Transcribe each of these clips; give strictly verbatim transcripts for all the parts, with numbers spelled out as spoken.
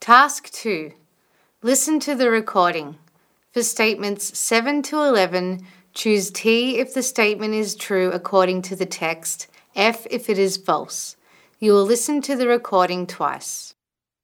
Task two. Listen to the recording. For statements seven to eleven, choose T if the statement is true according to the text, F if it is false. You will listen to the recording twice.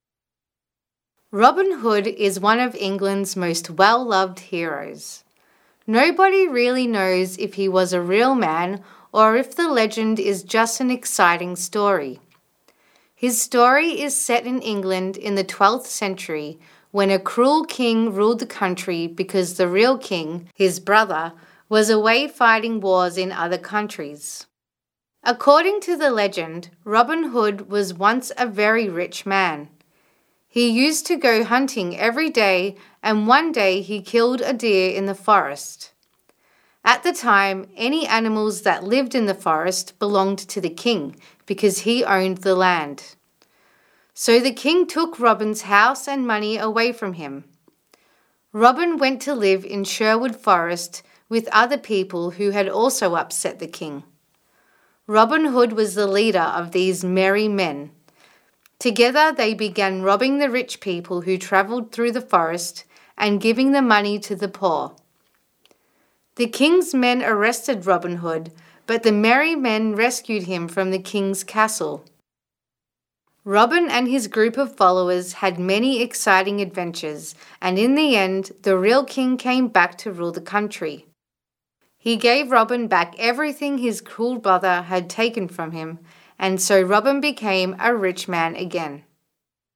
Robin Hood is one of England's most well-loved heroes. Nobody really knows if he was a real man or if the legend is just an exciting story. His story is set in England in the twelfth century when a cruel king ruled the country because the real king, his brother, was away fighting wars in other countries. According to the legend, Robin Hood was once a very rich man. He used to go hunting every day, and one day he killed a deer in the forest. At the time, any animals that lived in the forest belonged to the king because he owned the land. So the king took Robin's house and money away from him. Robin went to live in Sherwood Forest with other people who had also upset the king. Robin Hood was the leader of these merry men. Together they began robbing the rich people who travelled through the forest and giving the money to the poor. The king's men arrested Robin Hood, but the merry men rescued him from the king's castle. Robin and his group of followers had many exciting adventures, and in the end, the real king came back to rule the country. He gave Robin back everything his cruel brother had taken from him, and so Robin became a rich man again.